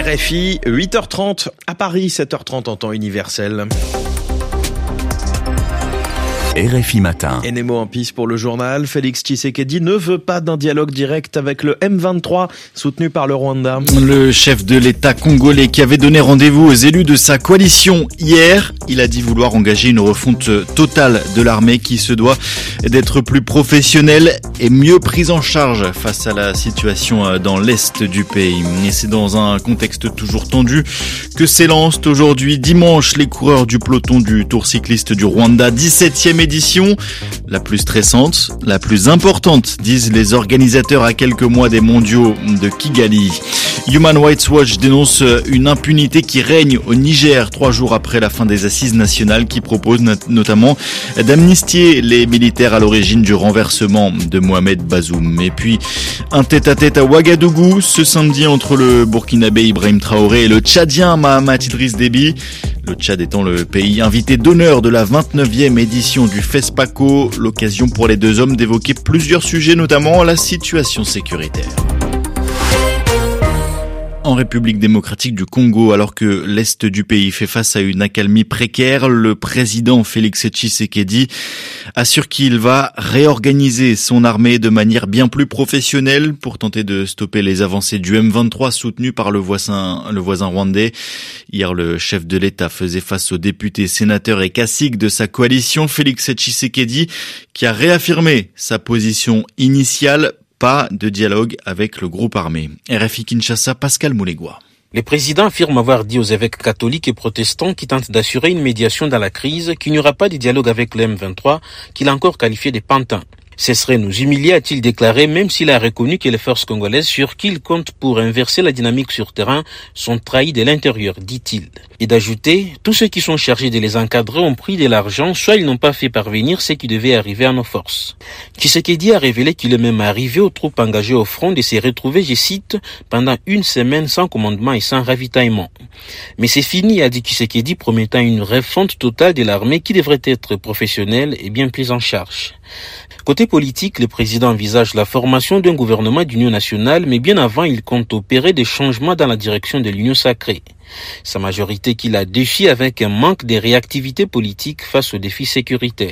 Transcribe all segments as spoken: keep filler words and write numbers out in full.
R F I, huit heures trente à Paris, sept heures trente en temps universel. R F I Matin. Et Nemo en piste pour le journal. Félix Tshisekedi ne veut pas d'un dialogue direct avec le M vingt-trois, soutenu par le Rwanda. Le chef de l'État congolais qui avait donné rendez-vous aux élus de sa coalition hier, il a dit vouloir engager une refonte totale de l'armée qui se doit d'être plus professionnelle et mieux prise en charge face à la situation dans l'est du pays. Et c'est dans un contexte toujours tendu que s'élancent aujourd'hui dimanche les coureurs du peloton du Tour cycliste du Rwanda, dix-septième édition, la plus stressante, la plus importante, disent les organisateurs à quelques mois des mondiaux de Kigali. Human Rights Watch dénonce une impunité qui règne au Niger trois jours après la fin des assises nationales qui proposent notamment d'amnistier les militaires à l'origine du renversement de Mohamed Bazoum. Et puis un tête-à-tête à Ouagadougou ce samedi entre le Burkinabé Ibrahim Traoré et le Tchadien Mahamat Idriss Déby. Le Tchad étant le pays invité d'honneur de la vingt-neuvième édition du FESPACO, l'occasion pour les deux hommes d'évoquer plusieurs sujets, notamment la situation sécuritaire. En République démocratique du Congo, alors que l'Est du pays fait face à une accalmie précaire, le président Félix Tshisekedi assure qu'il va réorganiser son armée de manière bien plus professionnelle pour tenter de stopper les avancées du M vingt-trois soutenu par le voisin, le voisin rwandais. Hier, le chef de l'État faisait face aux députés, sénateurs et caciques de sa coalition, Félix Tshisekedi, qui a réaffirmé sa position initiale. Pas de dialogue avec le groupe armé. R F I Kinshasa, Pascal Moulegua. Le président affirme avoir dit aux évêques catholiques et protestants qui tentent d'assurer une médiation dans la crise qu'il n'y aura pas de dialogue avec le M vingt-trois, qu'il a encore qualifié de pantin. Ce serait nous humilier, a-t-il déclaré, même s'il a reconnu que les forces congolaises sur qui il compte pour inverser la dynamique sur terrain sont trahies de l'intérieur, dit-il. Et d'ajouter, tous ceux qui sont chargés de les encadrer ont pris de l'argent, soit ils n'ont pas fait parvenir ce qui devait arriver à nos forces. Tshisekedi a révélé qu'il est même arrivé aux troupes engagées au front de se retrouver, je cite, pendant une semaine sans commandement et sans ravitaillement. Mais c'est fini, a dit Tshisekedi, promettant une refonte totale de l'armée qui devrait être professionnelle et bien prise en charge. Côté politique, le président envisage la formation d'un gouvernement d'union nationale, mais bien avant, il compte opérer des changements dans la direction de l'union sacrée. Sa majorité qui la défie avec un manque de réactivité politique face aux défis sécuritaires.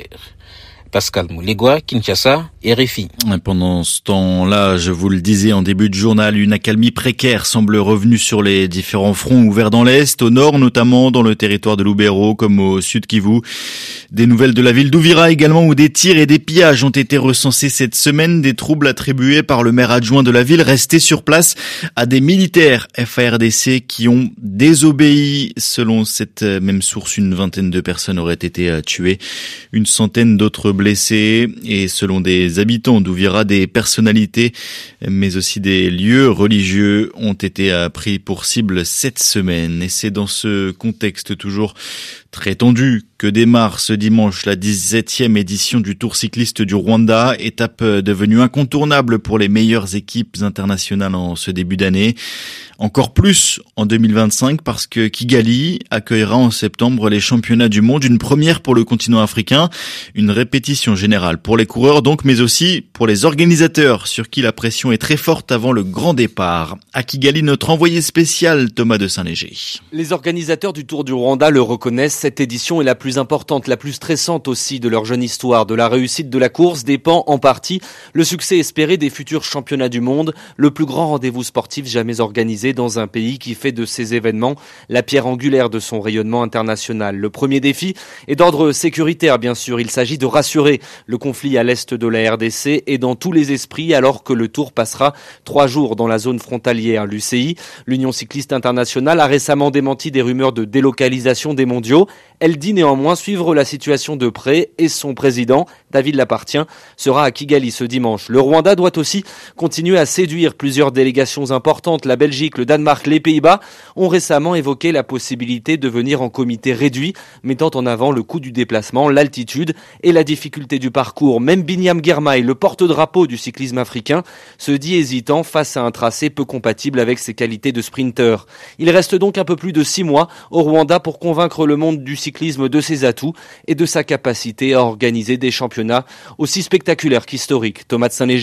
Pascal Moulegua, Kinshasa, R F I. Pendant ce temps-là, je vous le disais en début de journal, une accalmie précaire semble revenue sur les différents fronts ouverts dans l'Est, au nord notamment, dans le territoire de Lubero comme au sud Kivu. Des nouvelles de la ville d'Uvira également où des tirs et des pillages ont été recensés cette semaine, des troubles attribués par le maire adjoint de la ville resté sur place à des militaires F A R D C qui ont désobéi. Selon cette même source, une vingtaine de personnes auraient été tuées, une centaine d'autres blessés et selon des habitants d'Uvira, des personnalités mais aussi des lieux religieux ont été pris pour cible cette semaine. Et c'est dans ce contexte toujours très tendu que démarre ce dimanche la dix-septième édition du Tour cycliste du Rwanda, étape devenue incontournable pour les meilleures équipes internationales en ce début d'année. Encore plus en deux mille vingt-cinq parce que Kigali accueillera en septembre les championnats du monde, une première pour le continent africain, une répétition générale pour les coureurs donc, mais aussi pour les organisateurs sur qui la pression est très forte avant le grand départ. À Kigali, notre envoyé spécial Thomas de Saint-Léger. Les organisateurs du Tour du Rwanda le reconnaissent, cette édition est la plus importante, la plus stressante aussi de leur jeune histoire. De la réussite de la course dépend en partie le succès espéré des futurs championnats du monde, le plus grand rendez-vous sportif jamais organisé dans un pays qui fait de ces événements la pierre angulaire de son rayonnement international. Le premier défi est d'ordre sécuritaire, bien sûr. Il s'agit de rassurer. Le conflit à l'est de la R D C est dans tous les esprits alors que le Tour passera trois jours dans la zone frontalière. L'U C I, l'Union cycliste internationale, a récemment démenti des rumeurs de délocalisation des mondiaux. Elle dit néanmoins suivre la situation de près et son président, David Lapartien, sera à Kigali ce dimanche. Le Rwanda doit aussi continuer à séduire plusieurs délégations importantes. La Belgique, le Danemark, les Pays-Bas ont récemment évoqué la possibilité de venir en comité réduit, mettant en avant le coût du déplacement, l'altitude et la difficulté du parcours. Même Binyam Girmay, le porte-drapeau du cyclisme africain, se dit hésitant face à un tracé peu compatible avec ses qualités de sprinter. Il reste donc un peu plus de six mois au Rwanda pour convaincre le monde du cyclisme de ses atouts et de sa capacité à organiser des championnats aussi spectaculaires qu'historiques. Thomas de Saint-Léger,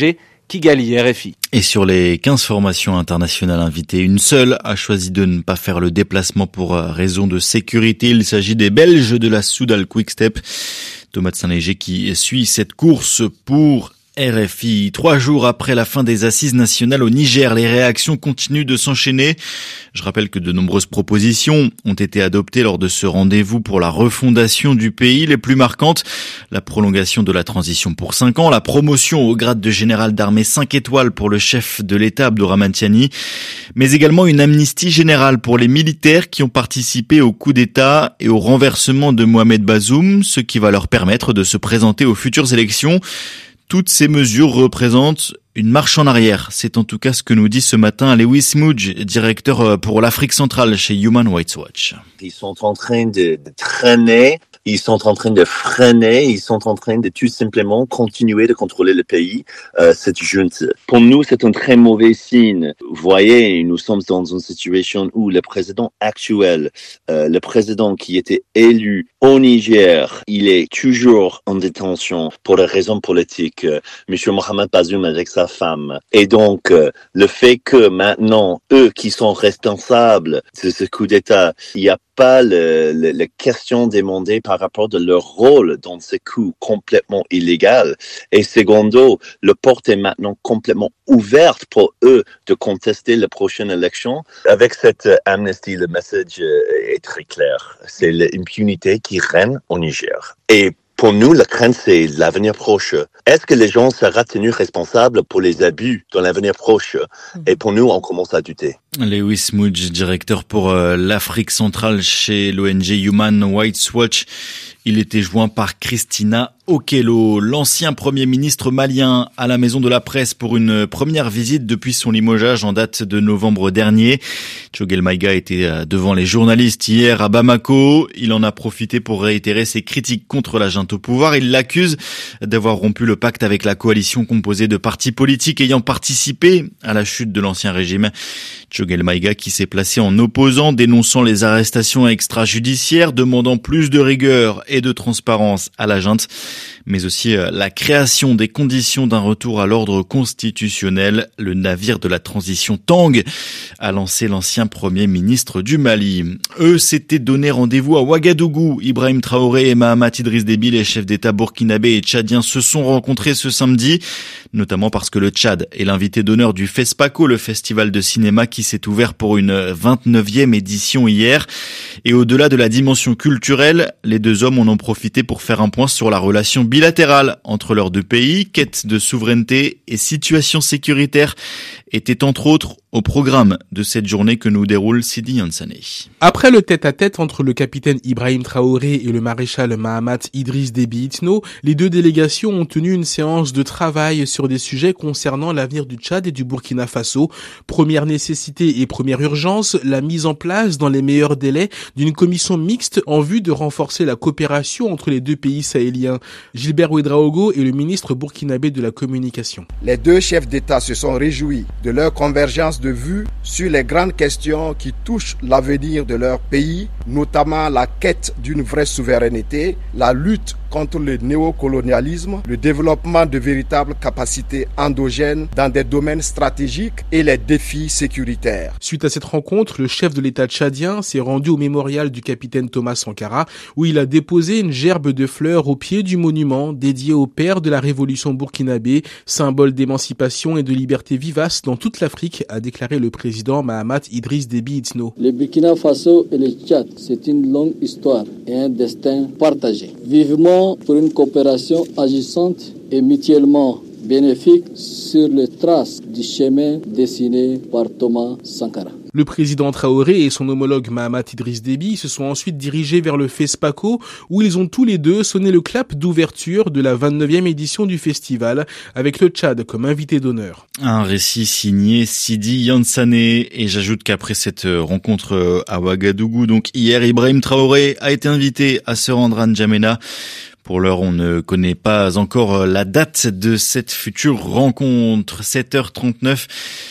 Kigali, R F I. Et sur les quinze formations internationales invitées, une seule a choisi de ne pas faire le déplacement pour raison de sécurité. Il s'agit des Belges de la Soudal Quick-Step. Thomas de Saint-Léger qui suit cette course pour R F I. Trois jours après la fin des assises nationales au Niger, les réactions continuent de s'enchaîner. Je rappelle que de nombreuses propositions ont été adoptées lors de ce rendez-vous pour la refondation du pays. Les plus marquantes, la prolongation de la transition pour cinq ans, la promotion au grade de général d'armée cinq étoiles pour le chef de l'État Abdourahmane Tiani, mais également une amnistie générale pour les militaires qui ont participé au coup d'État et au renversement de Mohamed Bazoum, ce qui va leur permettre de se présenter aux futures élections. Toutes ces mesures représentent une marche en arrière. C'est en tout cas ce que nous dit ce matin Lewis Mudge, directeur pour l'Afrique centrale chez Human Rights Watch. Ils sont en train de, de traîner, ils sont en train de freiner, ils sont en train de tout simplement continuer de contrôler le pays, euh, cette junte. Pour nous, c'est un très mauvais signe. Vous voyez, nous sommes dans une situation où le président actuel, euh, le président qui était élu au Niger, il est toujours en détention pour des raisons politiques. Euh, Monsieur Mohamed Bazoum avec sa femme. Et donc, euh, le fait que maintenant, eux qui sont responsables de ce coup d'État, il n'y a pas le, le, la question demandée par rapport de leur rôle dans ce coup complètement illégal. Et secondo, le porte est maintenant complètement ouverte pour eux de contester la prochaine élection. Avec cette amnistie, le message est très clair. C'est l'impunité qui règne au Niger. Et pour nous, la crainte, c'est l'avenir proche. Est-ce que les gens seront tenus responsables pour les abus dans l'avenir proche? Et pour nous, on commence à douter. Lewis Mudge, directeur pour euh, l'Afrique centrale chez l'O N G Human Rights Watch. Il était joint par Christina Okello, l'ancien premier ministre malien, à la Maison de la Presse pour une première visite depuis son limogeage en date de novembre dernier. Choguel Maïga était devant les journalistes hier à Bamako. Il en a profité pour réitérer ses critiques contre la junte au pouvoir. Il l'accuse d'avoir rompu le pacte avec la coalition composée de partis politiques ayant participé à la chute de l'ancien régime. Choguel Maïga qui s'est placé en opposant, dénonçant les arrestations extrajudiciaires, demandant plus de rigueur et de transparence à la junte, mais aussi la création des conditions d'un retour à l'ordre constitutionnel. Le navire de la transition Tang a lancé l'ancien premier ministre du Mali. Eux s'étaient donné rendez-vous à Ouagadougou. Ibrahim Traoré et Mahamat Idriss Déby, les chefs d'État burkinabés et tchadiens, se sont rencontrés ce samedi, notamment parce que le Tchad est l'invité d'honneur du FESPACO, le festival de cinéma qui s'est ouvert pour une vingt-neuvième édition hier. Et au-delà de la dimension culturelle, les deux hommes en ont profité pour faire un point sur la relation bilatérale entre leurs deux pays. Quête de souveraineté et situation sécuritaire étaient entre autres au programme de cette journée que nous déroule Sidi Yansane. Après le tête-à-tête entre le capitaine Ibrahim Traoré et le maréchal Mahamat Idriss Déby Itno, les deux délégations ont tenu une séance de travail sur des sujets concernant l'avenir du Tchad et du Burkina Faso. Première nécessité et première urgence, la mise en place dans les meilleurs délais d'une commission mixte en vue de renforcer la coopération entre les deux pays sahéliens. Gilbert Ouedraogo est le ministre burkinabé de la communication. Les deux chefs d'État se sont réjouis de leur convergence de vues sur les grandes questions qui touchent l'avenir de leur pays, notamment la quête d'une vraie souveraineté, la lutte contre le néocolonialisme, le développement de véritables capacités endogènes dans des domaines stratégiques et les défis sécuritaires. Suite à cette rencontre, le chef de l'État tchadien s'est rendu au mémorial du capitaine Thomas Sankara, où il a déposé une gerbe de fleurs au pied du monument dédié au père de la révolution burkinabé, symbole d'émancipation et de liberté vivace dans toute l'Afrique, a déclaré le président Mahamat Idriss Déby Itno. Le Burkina Faso et le Tchad, c'est une longue histoire et un destin partagé. Vivement pour une coopération agissante et mutuellement bénéfique sur les traces du chemin dessiné par Thomas Sankara. Le président Traoré et son homologue Mahamat Idriss Déby se sont ensuite dirigés vers le FESPACO où ils ont tous les deux sonné le clap d'ouverture de la vingt-neuvième édition du festival avec le Tchad comme invité d'honneur. Un récit signé Sidi Yansane et j'ajoute qu'après cette rencontre à Ouagadougou, donc hier, Ibrahim Traoré a été invité à se rendre à N'Djamena. Pour l'heure, on ne connaît pas encore la date de cette future rencontre. sept heures trente-neuf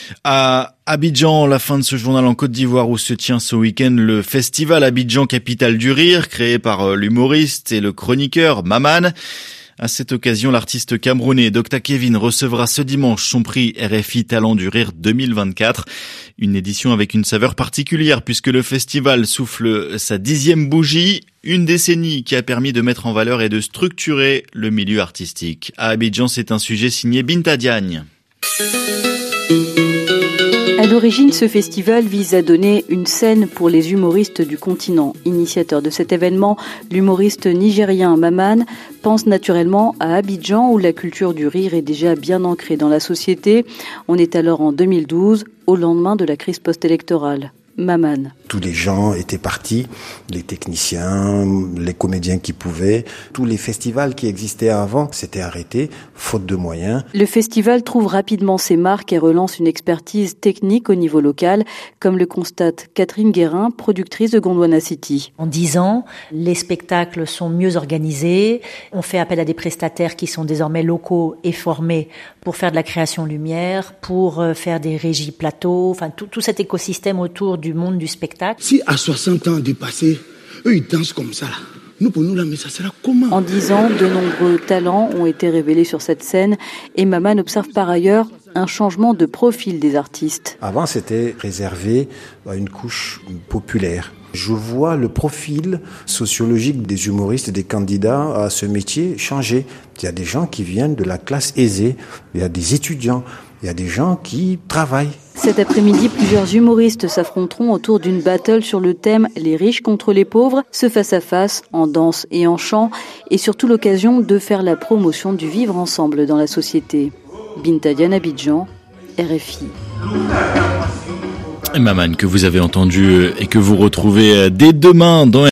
à Abidjan, la fin de ce journal en Côte d'Ivoire où se tient ce week-end le festival Abidjan Capitale du Rire, créé par l'humoriste et le chroniqueur Maman. À cette occasion, l'artiste camerounais Docta Kevin recevra ce dimanche son prix R F I Talent du Rire deux mille vingt-quatre. Une édition avec une saveur particulière puisque le festival souffle sa dixième bougie, une décennie qui a permis de mettre en valeur et de structurer le milieu artistique. À Abidjan, c'est un sujet signé Binta Diagne. À l'origine, ce festival vise à donner une scène pour les humoristes du continent. Initiateur de cet événement, l'humoriste nigérien Maman pense naturellement à Abidjan où la culture du rire est déjà bien ancrée dans la société. On est alors en deux mille douze, au lendemain de la crise post-électorale. Maman. Tous les gens étaient partis, les techniciens, les comédiens qui pouvaient. Tous les festivals qui existaient avant s'étaient arrêtés, faute de moyens. Le festival trouve rapidement ses marques et relance une expertise technique au niveau local, comme le constate Catherine Guérin, productrice de Gondwana City. En dix ans, les spectacles sont mieux organisés. On fait appel à des prestataires qui sont désormais locaux et formés pour faire de la création lumière, pour faire des régies plateaux, enfin tout, tout cet écosystème autour du monde du spectacle. Si à soixante ans dépassés, eux ils dansent comme ça, là. Nous pour nous là, mais ça sera comment? En dix ans, de nombreux talents ont été révélés sur cette scène et Maman observe par ailleurs un changement de profil des artistes. Avant, c'était réservé à une couche populaire. Je vois le profil sociologique des humoristes et des candidats à ce métier changer. Il y a des gens qui viennent de la classe aisée, il y a des étudiants, il y a des gens qui travaillent. Cet après-midi, plusieurs humoristes s'affronteront autour d'une battle sur le thème « Les riches contre les pauvres », ce face-à-face, en danse et en chant, et surtout l'occasion de faire la promotion du vivre ensemble dans la société. Binta Diagne, Abidjan, R F I. Maman, que vous avez entendu et que vous retrouvez dès demain dans